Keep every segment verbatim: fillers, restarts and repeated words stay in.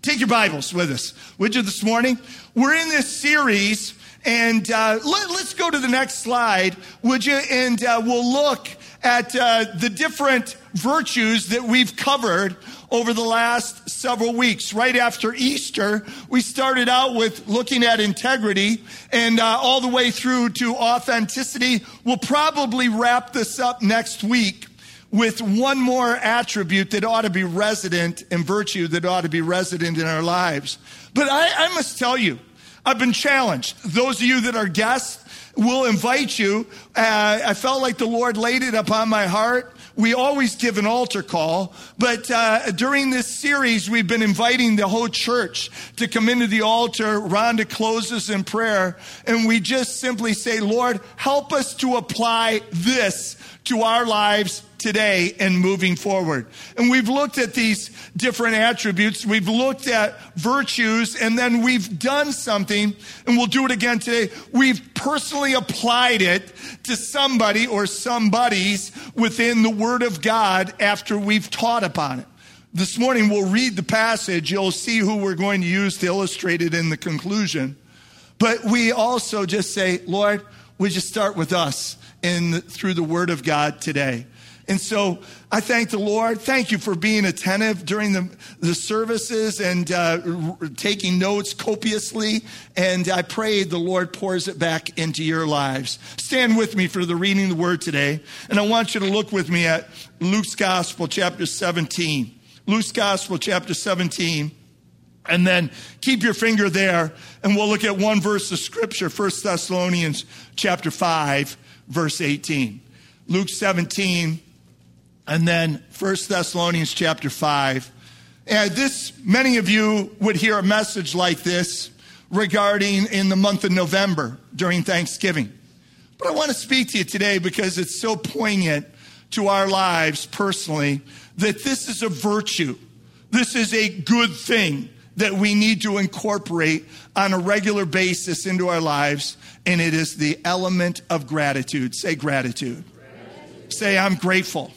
Take your Bibles with us, would you, this morning? We're in this series, and uh, let, let's go to the next slide, would you? And uh, we'll look at uh, the different virtues that we've covered over the last several weeks. Right after Easter, we started out with looking at integrity, and uh, all the way through to authenticity. We'll probably wrap this up next week with one more attribute that ought to be resident and virtue that ought to be resident in our lives. But I, I must tell you, I've been challenged. Those of you that are guests, we'll invite you. Uh, I felt like the Lord laid it upon my heart. We always give an altar call, but uh, during this series, we've been inviting the whole church to come into the altar. Rhonda closes in prayer, and we just simply say, Lord, help us to apply this to our lives today and moving forward. And we've looked at these different attributes. We've looked at virtues, and then we've done something, and we'll do it again today. We've personally applied it to somebody or somebodies within the Word of God after we've taught upon it. This morning, we'll read the passage. You'll see who we're going to use to illustrate it in the conclusion. But we also just say, Lord, would you start with us in through the Word of God today? And so I thank the Lord. Thank you for being attentive during the, the services and uh, r- taking notes copiously. And I pray the Lord pours it back into your lives. Stand with me for the reading of the Word today. And I want you to look with me at Luke's Gospel, chapter seventeen. Luke's Gospel, chapter seventeen. And then keep your finger there, and we'll look at one verse of Scripture, First Thessalonians chapter five, verse eighteen. Luke seventeen. And then First Thessalonians chapter five. And this, many of you would hear a message like this regarding in the month of November during Thanksgiving. But I want to speak to you today because it's so poignant to our lives personally that this is a virtue. This is a good thing that we need to incorporate on a regular basis into our lives. And it is the element of gratitude. Say gratitude. Gratitude. Say, I'm grateful.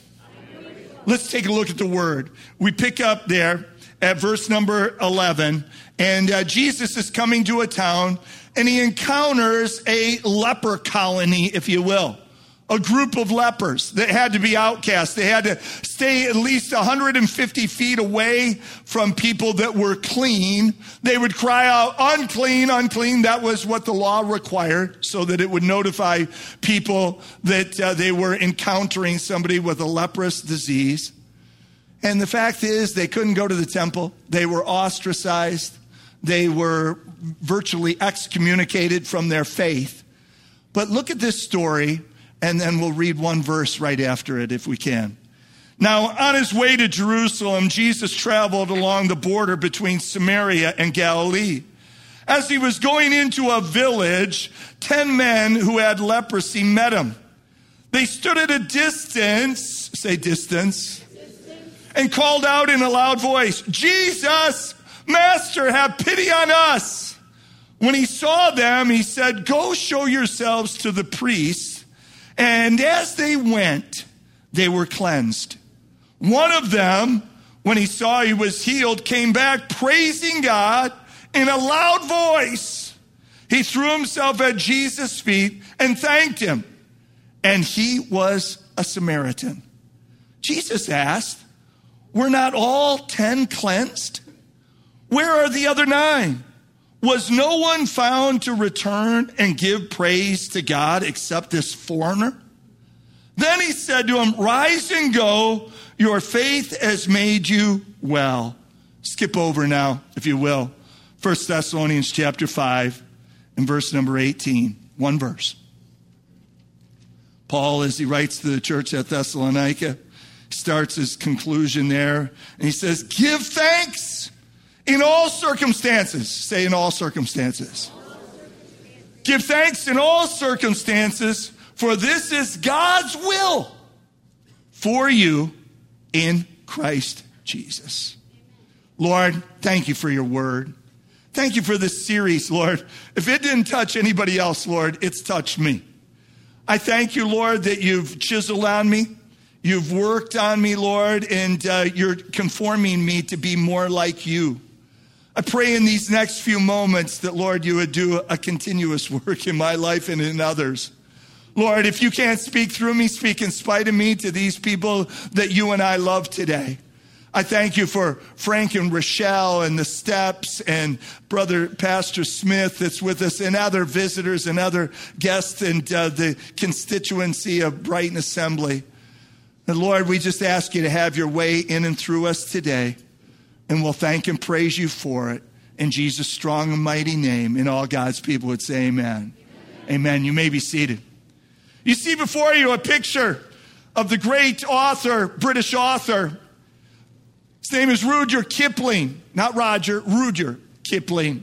Let's take a look at the word. We pick up there at verse number eleven. And uh, Jesus is coming to a town, and he encounters a leper colony, if you will. A group of lepers that had to be outcast. They had to stay at least one hundred fifty feet away from people that were clean. They would cry out, unclean, unclean. That was what the law required, so that it would notify people that uh, they were encountering somebody with a leprous disease. And the fact is, they couldn't go to the temple. They were ostracized. They were virtually excommunicated from their faith. But look at this story. And then we'll read one verse right after it if we can. Now, on his way to Jerusalem, Jesus traveled along the border between Samaria and Galilee. As he was going into a village, ten men who had leprosy met him. They stood at a distance, say distance, distance. And called out in a loud voice, Jesus, Master, have pity on us. When he saw them, he said, go show yourselves to the priests. And as they went, they were cleansed. One of them, when he saw he was healed, came back praising God in a loud voice. He threw himself at Jesus' feet and thanked him. And he was a Samaritan. Jesus asked, were not all ten cleansed? Where are the other nine? Was no one found to return and give praise to God except this foreigner? Then he said to him, rise and go. Your faith has made you well. Skip over now, if you will. First Thessalonians chapter five and verse number eighteen. One verse. Paul, as he writes to the church at Thessalonica, starts his conclusion there. And he says, give thanks in all circumstances. Say in all circumstances. Give thanks in all circumstances, for this is God's will for you in Christ Jesus. Lord, thank you for your word. Thank you for this series, Lord. If it didn't touch anybody else, Lord, it's touched me. I thank you, Lord, that you've chiseled on me. You've worked on me, Lord, and uh, you're conforming me to be more like you. I pray in these next few moments that, Lord, you would do a continuous work in my life and in others. Lord, if you can't speak through me, speak in spite of me to these people that you and I love today. I thank you for Frank and Rochelle and the Steps and Brother Pastor Smith that's with us and other visitors and other guests and uh, the constituency of Brighton Assembly. And Lord, we just ask you to have your way in and through us today. And we'll thank and praise you for it. In Jesus' strong and mighty name. And all God's people would say amen. Amen. Amen. You may be seated. You see before you a picture of the great author, British author. His name is Rudyard Kipling. Not Roger, Rudyard Kipling.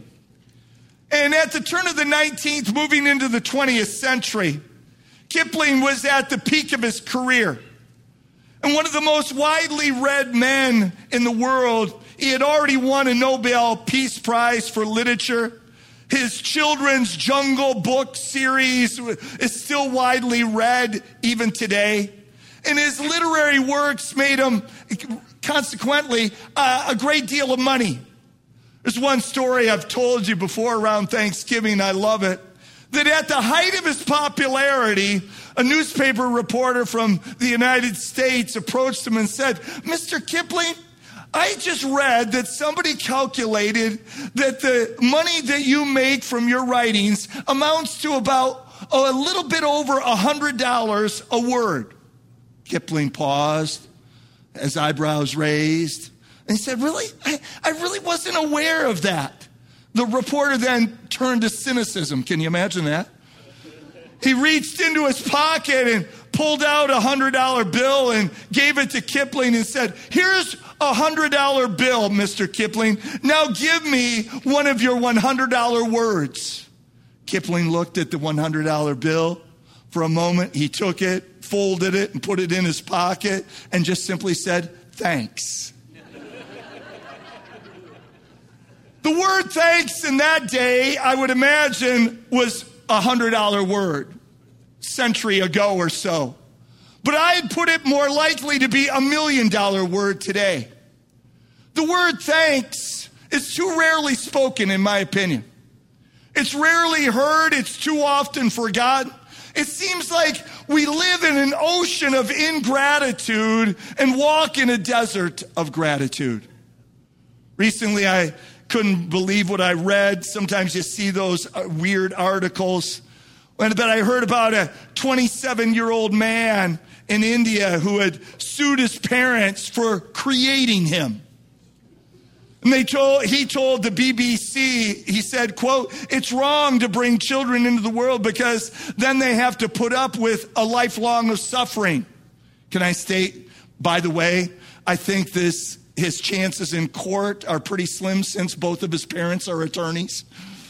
And at the turn of the nineteenth, moving into the twentieth century, Kipling was at the peak of his career. And one of the most widely read men in the world. He had already won a Nobel Peace Prize for literature. His children's Jungle Book series is still widely read even today. And his literary works made him, consequently, uh, a great deal of money. There's one story I've told you before around Thanksgiving. I love it. That at the height of his popularity, a newspaper reporter from the United States approached him and said, Mister Kipling, I just read that somebody calculated that the money that you make from your writings amounts to about oh, a little bit over one hundred dollars a word. Kipling paused, his eyebrows raised, and he said, really? I, I really wasn't aware of that. The reporter then turned to cynicism. Can you imagine that? He reached into his pocket and pulled out a one hundred dollar bill and gave it to Kipling and said, here's a one hundred dollar bill, Mister Kipling. Now give me one of your one hundred dollar words. Kipling looked at the one hundred dollar bill for a moment. He took it, folded it, and put it in his pocket and just simply said, thanks. The word thanks in that day, I would imagine, was a one hundred dollar word, century ago or so. But I'd put it more likely to be a million dollar word today. The word thanks is too rarely spoken, in my opinion. It's rarely heard. It's too often forgotten. It seems like we live in an ocean of ingratitude and walk in a desert of gratitude. Recently, I couldn't believe what I read. Sometimes you see those weird articles. But I heard about a twenty-seven-year-old man in India who had sued his parents for creating him. And they told, he told the B B C, he said, quote, it's wrong to bring children into the world because then they have to put up with a lifelong of suffering. Can I state, by the way, I think this his chances in court are pretty slim since both of his parents are attorneys.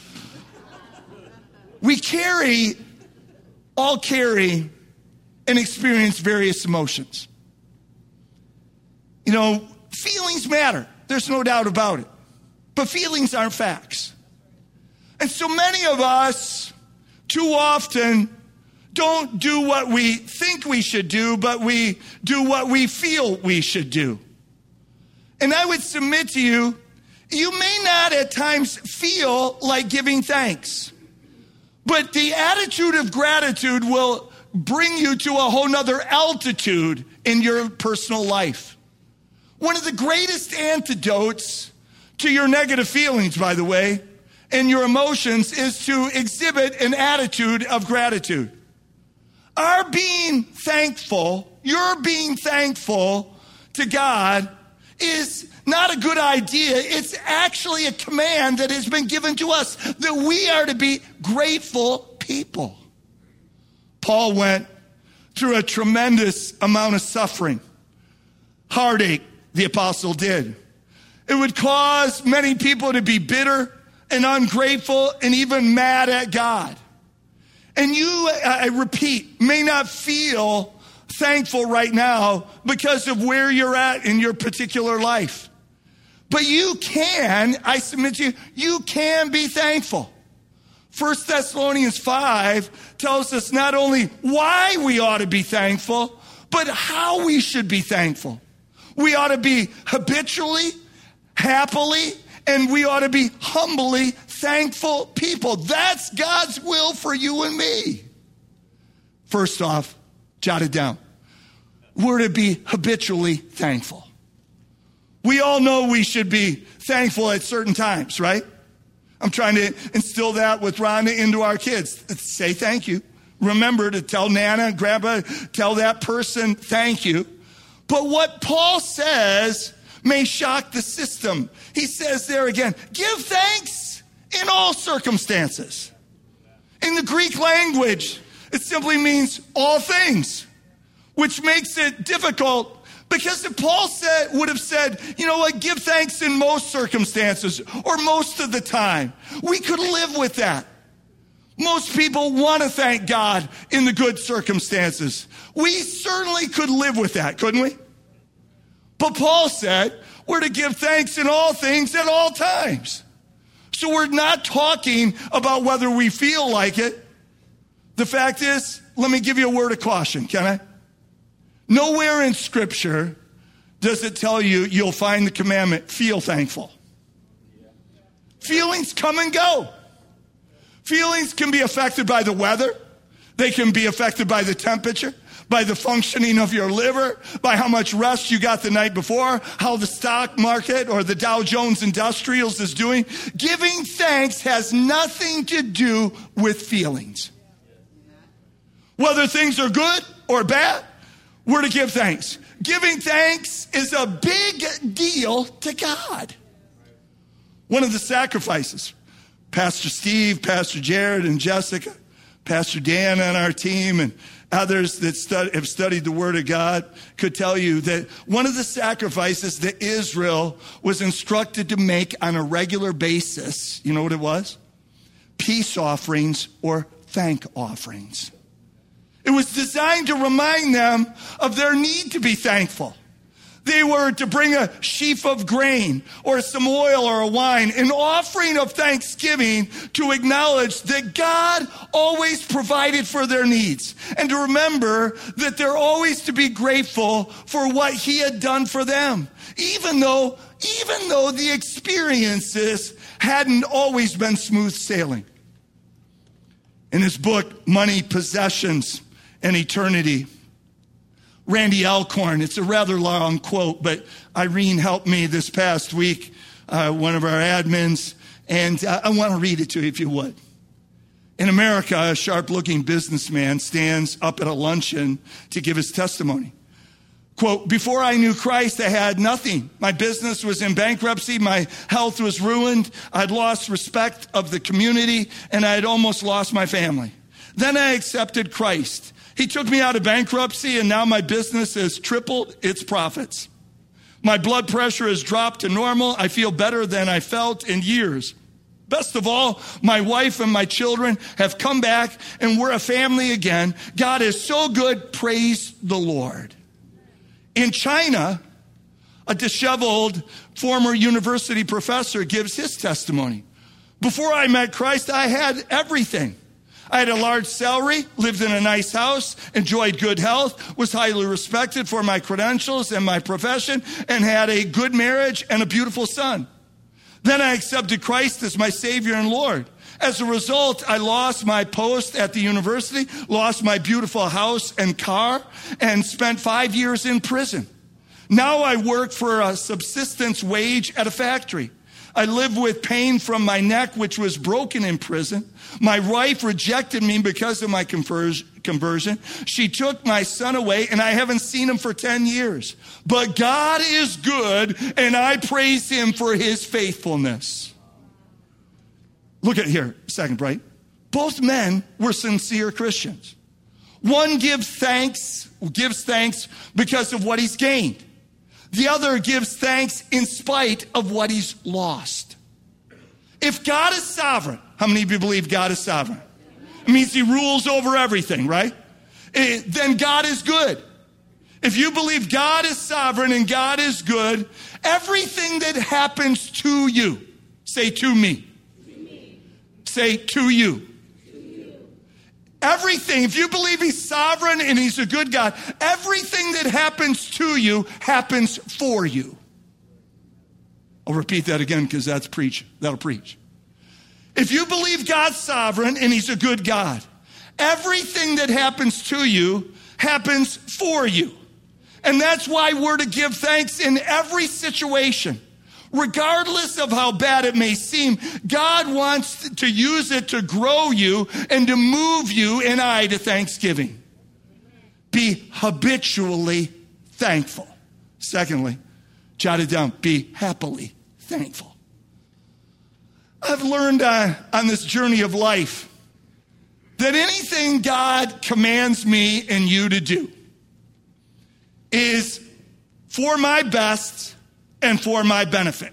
We carry, all carry and experience various emotions. You know, feelings matter. There's no doubt about it. But feelings aren't facts. And so many of us, too often, don't do what we think we should do, but we do what we feel we should do. And I would submit to you, you may not at times feel like giving thanks. But the attitude of gratitude will bring you to a whole nother altitude in your personal life. One of the greatest antidotes to your negative feelings, by the way, and your emotions is to exhibit an attitude of gratitude. Our being thankful, your being thankful to God is not a good idea. It's actually a command that has been given to us that we are to be grateful people. Paul went through a tremendous amount of suffering, heartache, the apostle did. It would cause many people to be bitter and ungrateful and even mad at God. And you, I repeat, may not feel thankful right now because of where you're at in your particular life. But you can, I submit to you, you can be thankful. First Thessalonians five tells us not only why we ought to be thankful, but how we should be thankful. We ought to be habitually, happily, And we ought to be humbly thankful people. That's God's will for you and me. First off, jot it down. We're to be habitually thankful. We all know we should be thankful at certain times, right? I'm trying to instill that with Rhonda into our kids. Say thank you. Remember to tell Nana, Grandpa, tell that person thank you. But what Paul says may shock the system. He says there again, give thanks in all circumstances. In the Greek language, it simply means all things, which makes it difficult because if Paul said, would have said, you know what, give thanks in most circumstances or most of the time, we could live with that. Most people want to thank God in the good circumstances. We certainly could live with that, couldn't we? But Paul said we're to give thanks in all things at all times. So we're not talking about whether we feel like it. The fact is, let me give you a word of caution, can I? Nowhere in Scripture does it tell you you'll find the commandment, feel thankful. Feelings come and go. Feelings can be affected by the weather. They can be affected by the temperature, by the functioning of your liver, by how much rest you got the night before, how the stock market or the Dow Jones Industrials is doing. Giving thanks has nothing to do with feelings. Whether things are good or bad, we're to give thanks. Giving thanks is a big deal to God. One of the sacrifices, Pastor Steve, Pastor Jared, and Jessica, Pastor Dan on our team, and others that stud- have studied the Word of God could tell you that one of the sacrifices that Israel was instructed to make on a regular basis, you know what it was? Peace offerings or thank offerings. It was designed to remind them of their need to be thankful. They were to bring a sheaf of grain or some oil or a wine, an offering of thanksgiving to acknowledge that God always provided for their needs and to remember that they're always to be grateful for what he had done for them, even though, even though the experiences hadn't always been smooth sailing. In his book, Money, Possessions, and Eternity, Randy Alcorn, it's a rather long quote, but Irene helped me this past week, uh, one of our admins, and uh, I want to read it to you if you would. In America, a sharp-looking businessman stands up at a luncheon to give his testimony. Quote, before I knew Christ, I had nothing. My business was in bankruptcy. My health was ruined. I'd lost respect of the community, and I had almost lost my family. Then I accepted Christ. He took me out of bankruptcy, and now my business has tripled its profits. My blood pressure has dropped to normal. I feel better than I felt in years. Best of all, my wife and my children have come back, and we're a family again. God is so good. Praise the Lord. In China, a disheveled former university professor gives his testimony. Before I met Christ, I had everything. I had a large salary, lived in a nice house, enjoyed good health, was highly respected for my credentials and my profession, and had a good marriage and a beautiful son. Then I accepted Christ as my Savior and Lord. As a result, I lost my post at the university, lost my beautiful house and car, and spent five years in prison. Now I work for a subsistence wage at a factory. I live with pain from my neck, which was broken in prison. My wife rejected me because of my conversion. She took my son away, and I haven't seen him for ten years. But God is good, and I praise him for his faithfulness. Look at here, a second, right? Both men were sincere Christians. One gives thanks, gives thanks because of what he's gained. The other gives thanks in spite of what he's lost. If God is sovereign, how many of you believe God is sovereign? It means he rules over everything, right? It, then God is good. If you believe God is sovereign and God is good, everything that happens to you, say to me. To me. Say to you. Everything, if you believe he's sovereign and he's a good God, everything that happens to you happens for you. I'll repeat that again because that's preach. That'll preach. If you believe God's sovereign and he's a good God, everything that happens to you happens for you. And that's why we're to give thanks in every situation. Regardless of how bad it may seem, God wants to use it to grow you and to move you and I to thanksgiving. Be habitually thankful. Secondly, jot it down, be happily thankful. I've learned uh, on this journey of life that anything God commands me and you to do is for my best and for my benefit.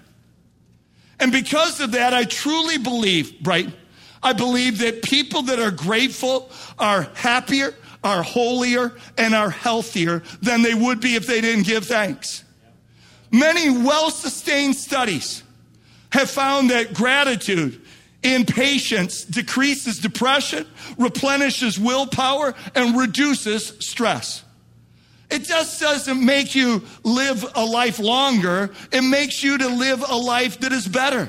And because of that, I truly believe, right? I believe that people that are grateful are happier, are holier, and are healthier than they would be if they didn't give thanks. Many well-sustained studies have found that gratitude in patients decreases depression, replenishes willpower, and reduces stress. It just doesn't make you live a life longer. It makes you to live a life that is better.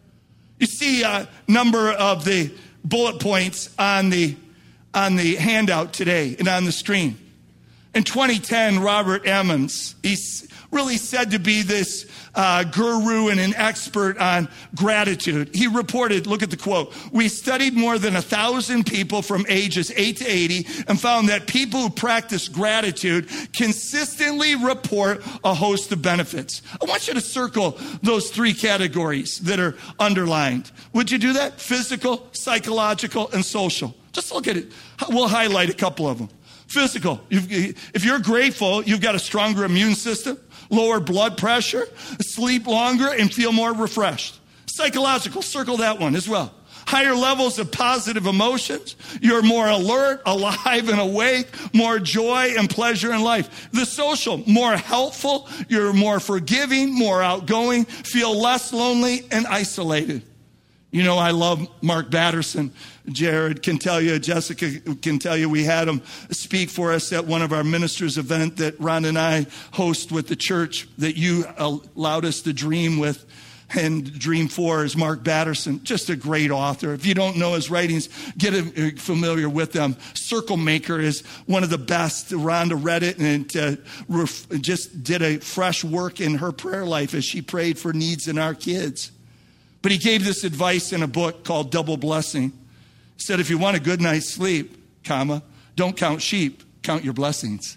You see a number of the bullet points on the, on the handout today and on the screen. In twenty ten, Robert Emmons, he's really said to be this uh, guru and an expert on gratitude. He reported, look at the quote, "We studied more than a thousand people from ages eight to eighty and found that people who practice gratitude consistently report a host of benefits." I want you to circle those three categories that are underlined. Would you do that? Physical, psychological, and social. Just look at it. We'll highlight a couple of them. Physical. If you're grateful, you've got a stronger immune system, lower blood pressure, sleep longer, and feel more refreshed. Psychological, circle that one as well. Higher levels of positive emotions. You're more alert, alive, and awake, more joy and pleasure in life. The social, more helpful, you're more forgiving, more outgoing, feel less lonely and isolated. You know, I love Mark Batterson. Jared can tell you, Jessica can tell you, we had him speak for us at one of our ministers' event that Ron and I host with the church that you allowed us to dream with and dream for is Mark Batterson. Just a great author. If you don't know his writings, get familiar with them. Circle Maker is one of the best. Rhonda read it and uh, ref- just did a fresh work in her prayer life as she prayed for needs in our kids. But he gave this advice in a book called Double Blessing. He said, if you want a good night's sleep, comma, don't count sheep, count your blessings.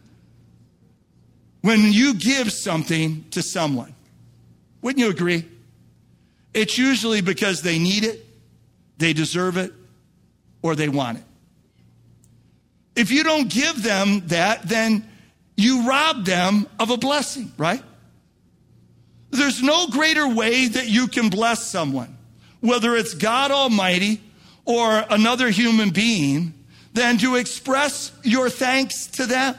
When you give something to someone, wouldn't you agree? It's usually because they need it, they deserve it, or they want it. If you don't give them that, then you rob them of a blessing, right? There's no greater way that you can bless someone, whether it's God Almighty or another human being, than to express your thanks to them.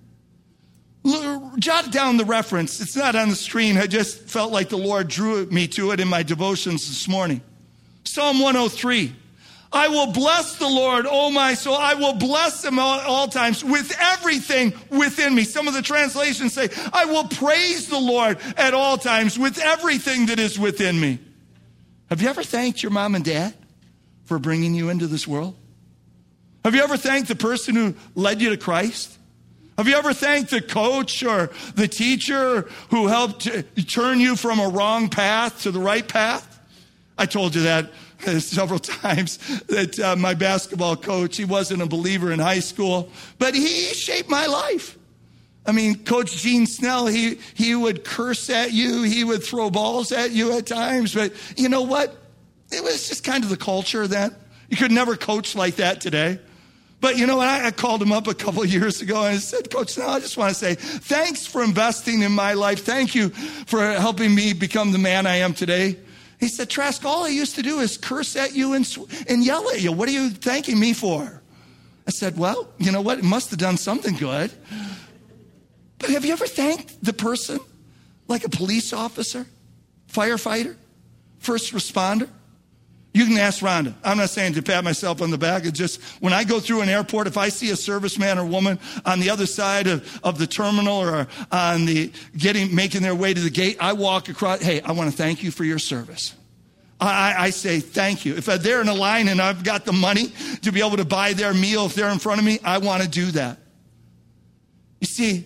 Jot down the reference. It's not on the screen. I just felt like the Lord drew me to it in my devotions this morning. Psalm one oh three. I will bless the Lord, oh my soul. I will bless him all, all times with everything within me. Some of the translations say, I will praise the Lord at all times with everything that is within me. Have you ever thanked your mom and dad for bringing you into this world? Have you ever thanked the person who led you to Christ? Have you ever thanked the coach or the teacher who helped turn you from a wrong path to the right path? I told you that several times, that uh, my basketball coach, he wasn't a believer in high school, but he shaped my life. I mean, Coach Gene Snell, he, he would curse at you. He would throw balls at you at times. But you know what? It was just kind of the culture then. You could never coach like that today. But you know what? I, I called him up a couple of years ago and I said, Coach Snell, I just want to say thanks for investing in my life. Thank you for helping me become the man I am today. He said, Trask, all I used to do is curse at you and, and yell at you. What are you thanking me for? I said, well, you know what? It must have done something good. But have you ever thanked the person like a police officer, firefighter, first responder, You can ask Rhonda. I'm not saying to pat myself on the back. It's just when I go through an airport, if I see a serviceman or woman on the other side of, of the terminal or on the getting making their way to the gate, I walk across. Hey, I want to thank you for your service. I, I say thank you. If they're in a line and I've got the money to be able to buy their meal if they're in front of me, I want to do that. You see,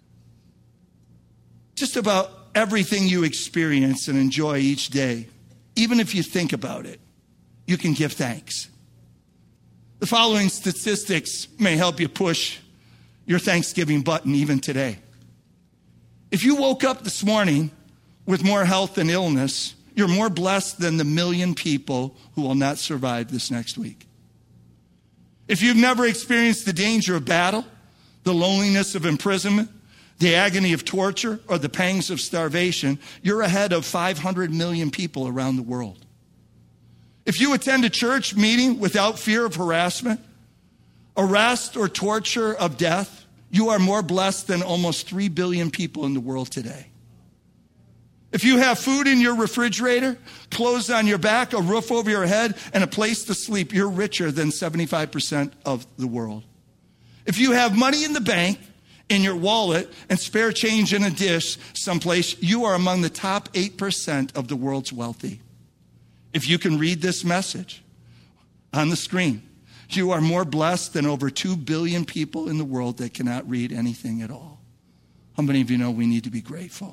just about everything you experience and enjoy each day, even if you think about it, you can give thanks. The following statistics may help you push your Thanksgiving button even today. If you woke up this morning with more health than illness, you're more blessed than the million people who will not survive this next week. If you've never experienced the danger of battle, the loneliness of imprisonment, the agony of torture, or the pangs of starvation, you're ahead of five hundred million people around the world. If you attend a church meeting without fear of harassment, arrest, or torture of death, you are more blessed than almost three billion people in the world today. If you have food in your refrigerator, clothes on your back, a roof over your head, and a place to sleep, you're richer than seventy-five percent of the world. If you have money in the bank, in your wallet, and spare change in a dish someplace, you are among the top eight percent of the world's wealthy. If you can read this message on the screen, you are more blessed than over two billion people in the world that cannot read anything at all. How many of you know we need to be grateful?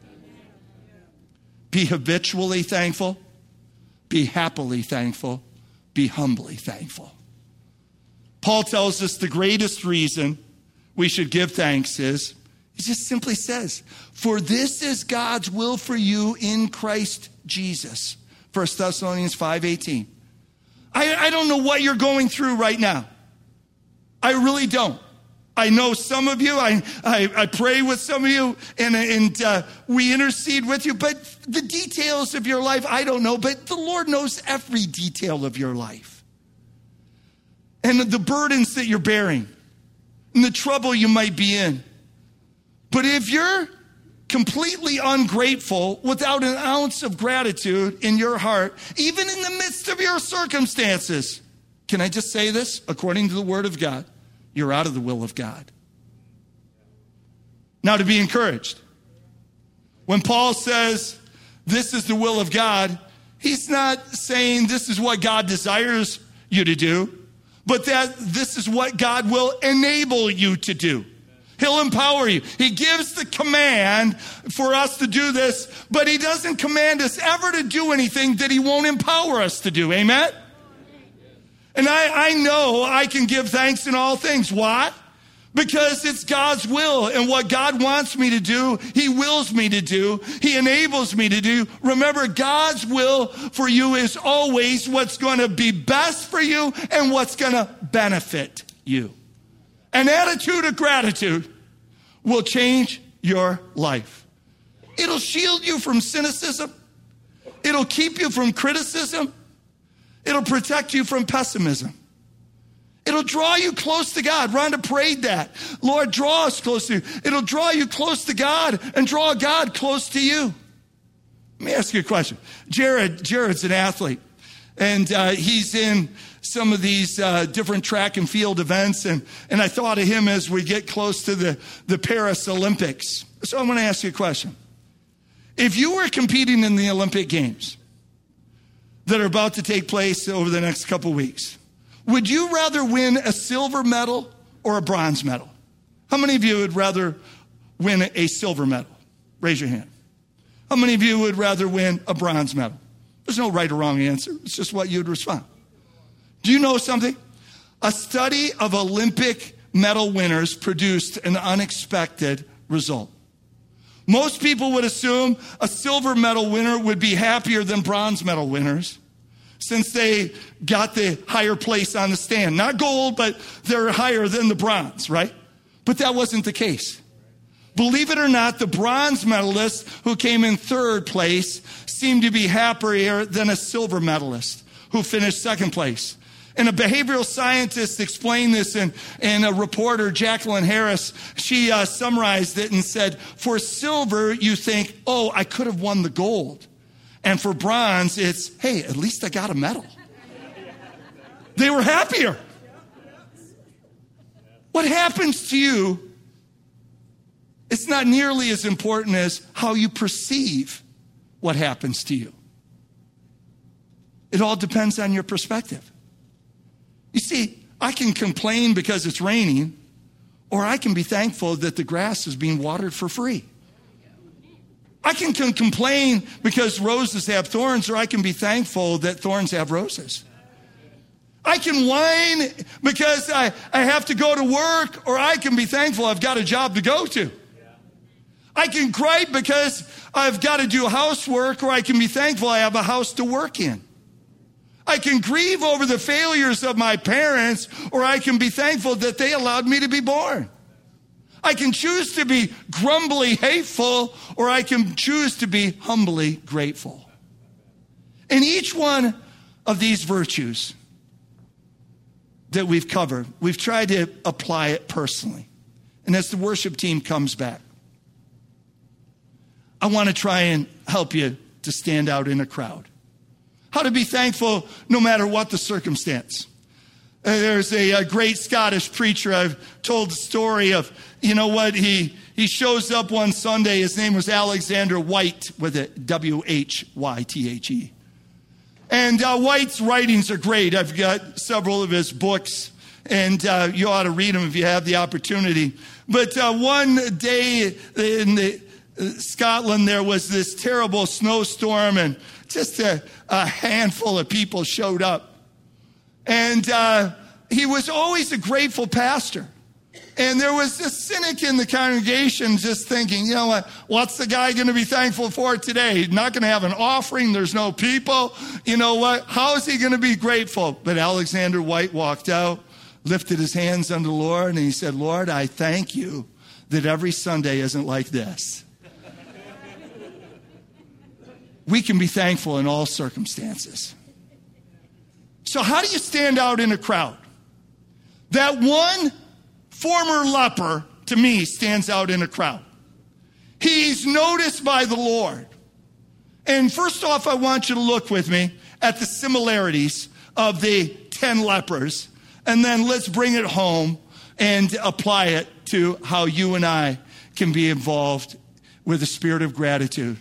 Be habitually thankful. Be happily thankful. Be humbly thankful. Paul tells us the greatest reason we should give thanks is, he just simply says, for this is God's will for you in Christ Jesus. First Thessalonians five eighteen. I, I don't know what you're going through right now. I really don't. I know some of you. I, I, I pray with some of you, and, and uh, we intercede with you. But the details of your life, I don't know. But the Lord knows every detail of your life. And the burdens that you're bearing, and the trouble you might be in. But if you're completely ungrateful, without an ounce of gratitude in your heart, even in the midst of your circumstances, can I just say this? According to the Word of God, you're out of the will of God. Now, to be encouraged, when Paul says this is the will of God, he's not saying this is what God desires you to do, but that this is what God will enable you to do. He'll empower you. He gives the command for us to do this, but he doesn't command us ever to do anything that he won't empower us to do. Amen? And I, I know I can give thanks in all things. Why? Because it's God's will, and what God wants me to do, he wills me to do. He enables me to do. Remember, God's will for you is always what's going to be best for you and what's going to benefit you. An attitude of gratitude will change your life. It'll shield you from cynicism. It'll keep you from criticism. It'll protect you from pessimism. It'll draw you close to God. Rhonda prayed that. Lord, draw us close to you. It'll draw you close to God and draw God close to you. Let me ask you a question. Jared, Jared's an athlete, and uh, he's in some of these uh, different track and field events, and, and I thought of him as we get close to the, the Paris Olympics. So I'm going to ask you a question. If you were competing in the Olympic Games that are about to take place over the next couple weeks, would you rather win a silver medal or a bronze medal? How many of you would rather win a silver medal? Raise your hand. How many of you would rather win a bronze medal? There's no right or wrong answer. It's just what you'd respond. Do you know something? A study of Olympic medal winners produced an unexpected result. Most people would assume a silver medal winner would be happier than bronze medal winners, since they got the higher place on the stand. Not gold, but they're higher than the bronze, right? But that wasn't the case. Believe it or not, the bronze medalist who came in third place seemed to be happier than a silver medalist who finished second place. And a behavioral scientist explained this, and, and a reporter, Jacqueline Harris, she uh, summarized it and said, for silver, you think, oh, I could have won the gold. And for bronze, it's, hey, at least I got a medal. They were happier. What happens to you, it's not nearly as important as how you perceive what happens to you. It all depends on your perspective. You see, I can complain because it's raining, or I can be thankful that the grass is being watered for free. I can, can complain because roses have thorns, or I can be thankful that thorns have roses. I can whine because I, I have to go to work, or I can be thankful I've got a job to go to. I can gripe because I've got to do housework, or I can be thankful I have a house to work in. I can grieve over the failures of my parents, or I can be thankful that they allowed me to be born. I can choose to be grumbly hateful, or I can choose to be humbly grateful. In each one of these virtues that we've covered, we've tried to apply it personally. And as the worship team comes back, I want to try and help you to stand out in a crowd. How to be thankful no matter what the circumstance. Uh, there's a, a great Scottish preacher. I've told the story of, you know what, he, he shows up one Sunday. His name was Alexander White, with a W H Y T H E. And uh, White's writings are great. I've got several of his books, and uh, you ought to read them if you have the opportunity. But uh, one day in the, uh, Scotland, there was this terrible snowstorm, and just a, a handful of people showed up. And uh, he was always a grateful pastor. And there was this cynic in the congregation just thinking, you know what, what's the guy going to be thankful for today? He's not going to have an offering. There's no people. You know what? How is he going to be grateful? But Alexander White walked out, lifted his hands unto the Lord, and he said, Lord, I thank you that every Sunday isn't like this. We can be thankful in all circumstances. So how do you stand out in a crowd? That one former leper, to me, stands out in a crowd. He's noticed by the Lord. And first off, I want you to look with me at the similarities of the ten lepers. And then let's bring it home and apply it to how you and I can be involved with a spirit of gratitude.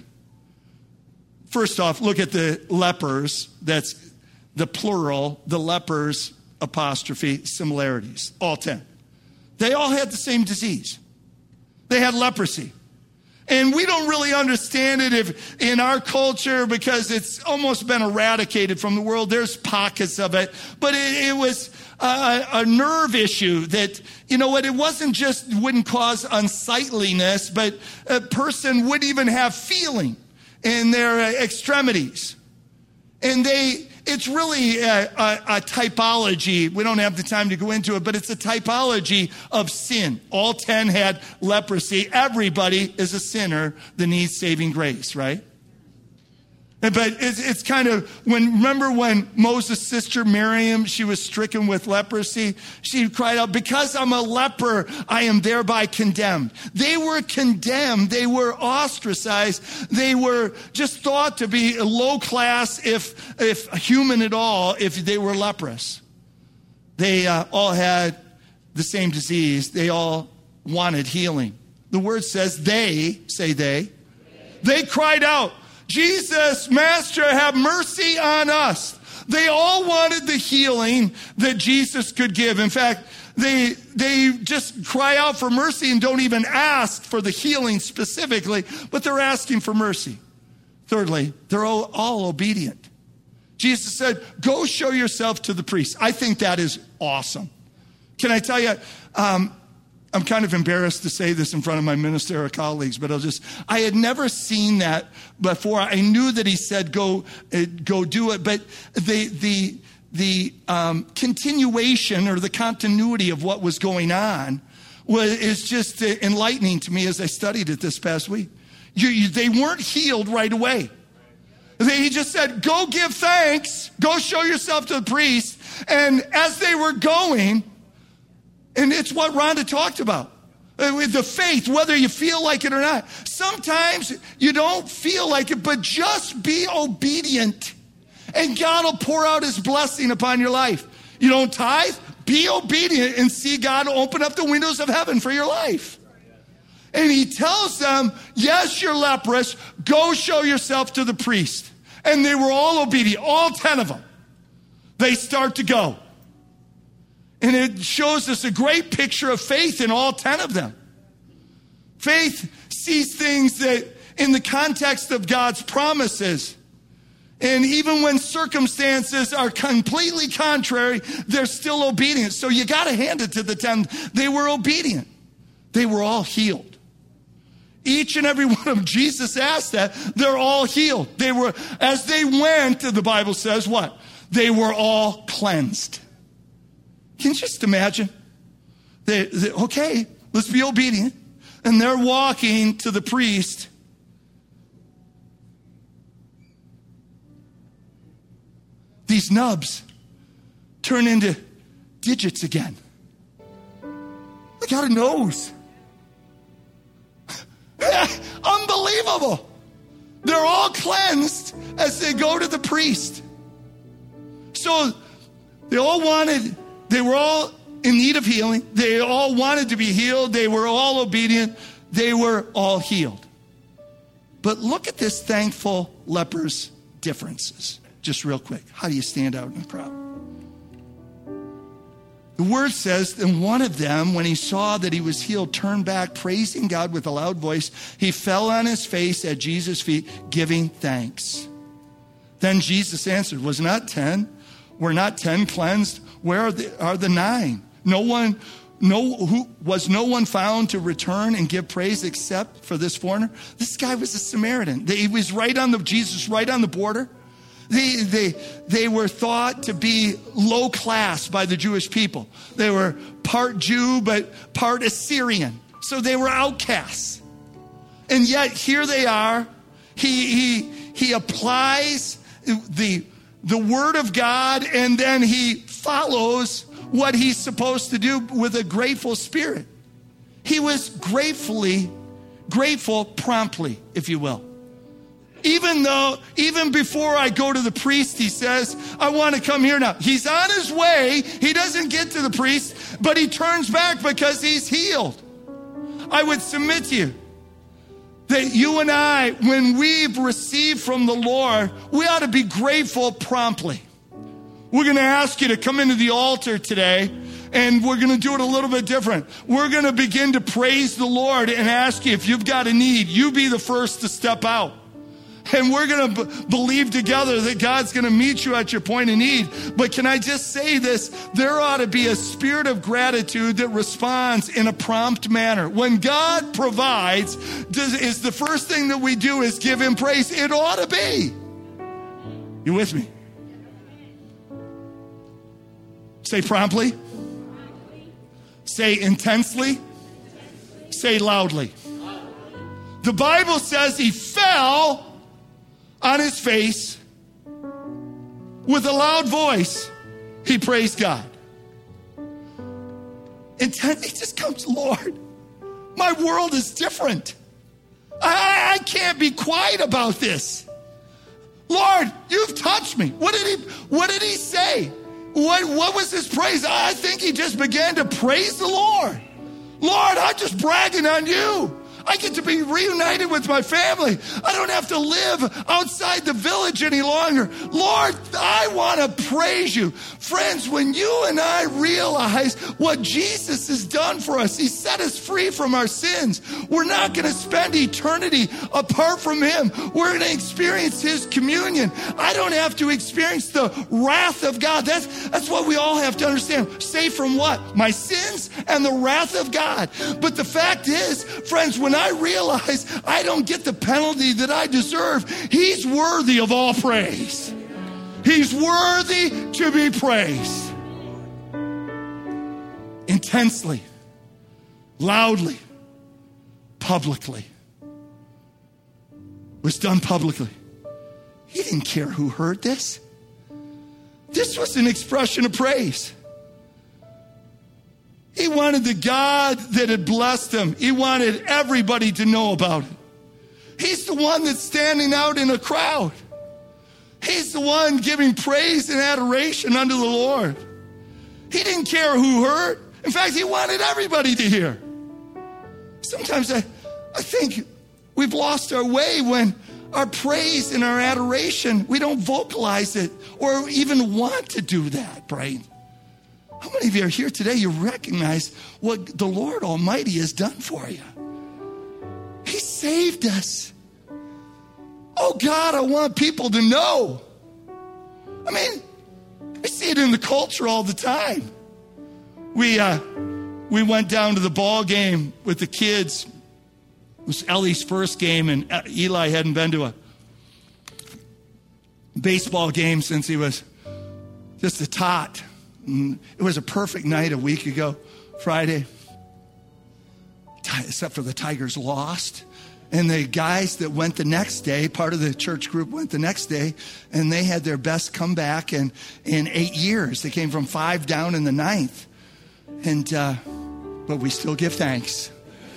First off, look at the lepers. That's the plural, the lepers, apostrophe, similarities, all ten. They all had the same disease. They had leprosy. And we don't really understand it if in our culture because it's almost been eradicated from the world. There's pockets of it. But it, it was a, a nerve issue that, you know what, it wasn't just wouldn't cause unsightliness, but a person wouldn't even have feeling in their extremities. And they, it's really a, a, a typology. We don't have the time to go into it, but it's a typology of sin. All ten had leprosy. Everybody is a sinner that needs saving grace, right? But it's, it's kind of, when remember when Moses' sister Miriam, she was stricken with leprosy? She cried out, because I'm a leper, I am thereby condemned. They were condemned. They were ostracized. They were just thought to be low class, if, if human at all, if they were leprous. They uh, all had the same disease. They all wanted healing. The word says they, say they, they cried out, Jesus, Master, have mercy on us. They all wanted the healing that Jesus could give. In fact, they, they just cry out for mercy and don't even ask for the healing specifically, but they're asking for mercy. Thirdly, they're all, all obedient. Jesus said, go show yourself to the priest. I think that is awesome. Can I tell you, um, I'm kind of embarrassed to say this in front of my ministerial colleagues, but I'll just, I had never seen that before. I knew that he said, go, uh, go do it. But the, the, the um, continuation or the continuity of what was going on was, is just uh, enlightening to me as I studied it this past week. You, you, they weren't healed right away. They, he just said, go give thanks, go show yourself to the priest. And as they were going, and it's what Rhonda talked about. With the faith, whether you feel like it or not. Sometimes you don't feel like it, but just be obedient. And God will pour out his blessing upon your life. You don't tithe? Be obedient and see God open up the windows of heaven for your life. And he tells them, yes, you're leprous. Go show yourself to the priest. And they were all obedient, all ten of them. They start to go. And it shows us a great picture of faith in all ten of them. Faith sees things that in the context of God's promises. And even when circumstances are completely contrary, they're still obedient. So you got to hand it to the ten. They were obedient. They were all healed. Each and every one of them, Jesus asked that, they're all healed. They were, as they went, the Bible says what? They were all cleansed. Can you just imagine? They, they, okay, let's be obedient. And they're walking to the priest. These nubs turn into digits again. They got a nose. Unbelievable. They're all cleansed as they go to the priest. So they all wanted, they were all in need of healing. They all wanted to be healed. They were all obedient. They were all healed. But look at this thankful leper's differences. Just real quick. How do you stand out in the crowd? The word says, and one of them, when he saw that he was healed, turned back, praising God with a loud voice. He fell on his face at Jesus' feet, giving thanks. Then Jesus answered, was not ten? Were not ten cleansed? Where are the, are the nine? No one, no, who was no one found to return and give praise except for this foreigner? This guy was a Samaritan. He was right on the, Jesus, right on the border. They, they, they were thought to be low class by the Jewish people. They were part Jew, but part Assyrian. So they were outcasts. And yet here they are. He, he, he applies the, the word of God, and then he follows what he's supposed to do with a grateful spirit. He was gratefully, grateful promptly, if you will. Even though, even before I go to the priest, he says, I want to come here now. He's on his way. He doesn't get to the priest, but he turns back because he's healed. I would submit to you that you and I, when we've received from the Lord, we ought to be grateful promptly. We're going to ask you to come into the altar today, and we're going to do it a little bit different. We're going to begin to praise the Lord and ask you if you've got a need, you be the first to step out. And we're going to b- believe together that God's going to meet you at your point of need. But can I just say this? There ought to be a spirit of gratitude that responds in a prompt manner. When God provides, does, is the first thing that we do is give him praise. It ought to be. You with me? Say promptly. Say intensely. Say loudly. The Bible says he fell on his face with a loud voice. He praised God. Intent, he just comes, Lord, my world is different. I, I can't be quiet about this. Lord, you've touched me. What did he, what did he say? What, what was his praise? I think he just began to praise the Lord. Lord, I'm just bragging on you. I get to be reunited with my family. I don't have to live outside the village any longer. Lord, I want to praise you. Friends, when you and I realize what Jesus has done for us, he set us free from our sins. We're not going to spend eternity apart from him. We're going to experience his communion. I don't have to experience the wrath of God. That's, that's what we all have to understand. Safe from what? My sins and the wrath of God. But the fact is, friends, when I realize I don't get the penalty that I deserve, he's worthy of all praise. He's worthy to be praised. Intensely, loudly, publicly. It was done publicly. He didn't care who heard this. This was an expression of praise. He wanted the God that had blessed him. He wanted everybody to know about it. He's the one that's standing out in a crowd. He's the one giving praise and adoration unto the Lord. He didn't care who heard. In fact, he wanted everybody to hear. Sometimes I, I think we've lost our way when our praise and our adoration, we don't vocalize it or even want to do that, Brian. How many of you are here today, you recognize what the Lord Almighty has done for you? He saved us. Oh God, I want people to know. I mean, I see it in the culture all the time. We uh, we went down to the ball game with the kids. It was Ellie's first game, and Eli hadn't been to a baseball game since he was just a tot. And it was a perfect night a week ago, Friday, except for the Tigers lost. And the guys that went the next day, part of the church group went the next day, and they had their best comeback in, in eight years. They came from five down in the ninth. And uh, but we still give thanks.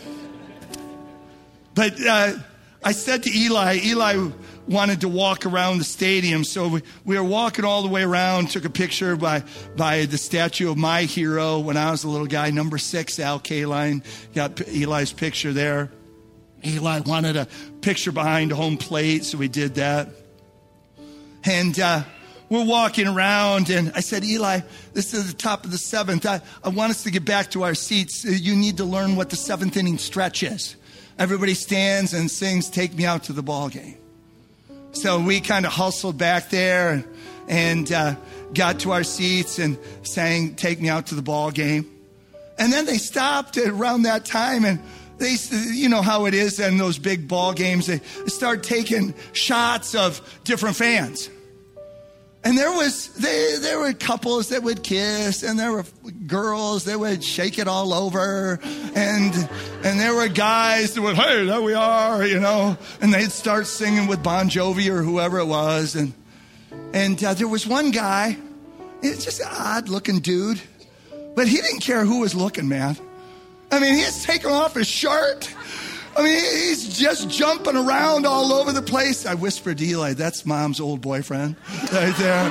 But uh, I said to Eli, Eli wanted to walk around the stadium, so we, we were walking all the way around, took a picture by, by the statue of my hero when I was a little guy, number six, Al Kaline. Got Eli's picture there. Eli wanted a picture behind home plate, so we did that. And uh, we're walking around, and I said, Eli, this is the top of the seventh. I, I want us to get back to our seats. You need to learn what the seventh inning stretch is. Everybody stands and sings, "Take Me Out to the Ball Game." So we kind of hustled back there and, and uh, got to our seats and sang, "Take Me Out to the Ball Game." And then they stopped around that time, and they, you know how it is in those big ball games. They start taking shots of different fans. And there was they, there were couples that would kiss, and there were girls that would shake it all over, and and there were guys that would, "Hey, there we are," you know, and they'd start singing with Bon Jovi or whoever it was, and and uh, there was one guy, it's just an odd-looking dude, but he didn't care who was looking, man. I mean, he's taking off his shirt. I mean, he's just jumping around all over the place. I whispered to Eli, "That's Mom's old boyfriend right there."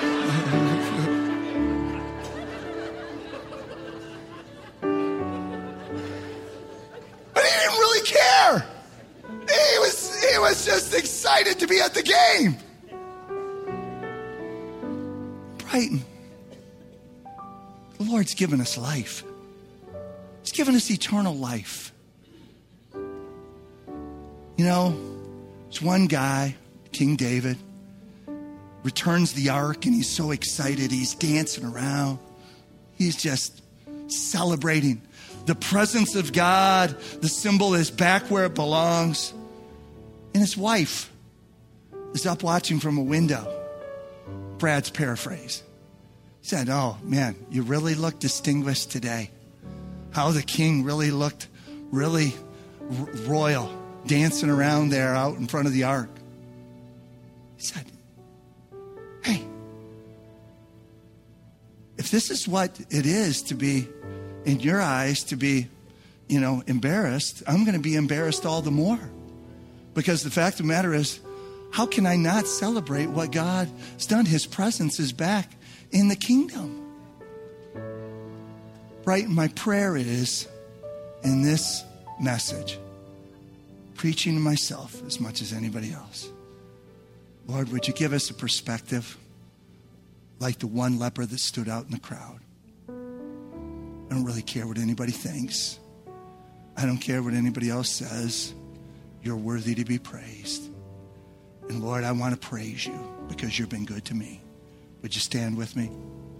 But he didn't really care. He was, he was just excited to be at the game. Brighton, the Lord's given us life. He's given us eternal life. You know, there's one guy, King David, returns the ark, and he's so excited. He's dancing around. He's just celebrating the presence of God. The symbol is back where it belongs. And his wife is up watching from a window. Brad's paraphrase. He said, "Oh, man, you really look distinguished today. How the king really looked really r- royal. Dancing around there out in front of the ark." He said, "Hey, if this is what it is to be, in your eyes, to be, you know, embarrassed, I'm going to be embarrassed all the more. Because the fact of the matter is, how can I not celebrate what God has done? His presence is back in the kingdom." Right? My prayer is, in this message, preaching to myself as much as anybody else, Lord, would you give us a perspective like the one leper that stood out in the crowd? I don't really care what anybody thinks. I don't care what anybody else says. You're worthy to be praised. And Lord, I want to praise you because you've been good to me. Would you stand with me?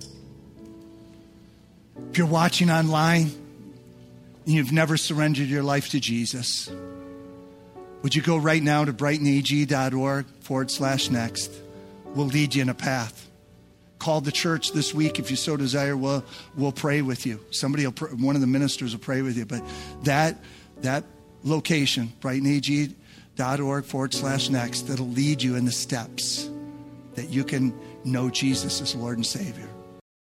If you're watching online and you've never surrendered your life to Jesus, would you go right now to brightonag.org forward slash next. We'll lead you in a path. Call the church this week if you so desire. We'll, we'll pray with you. Somebody, will, one of the ministers will pray with you. But that, that location, brightonag.org forward slash next, that'll lead you in the steps that you can know Jesus as Lord and Savior.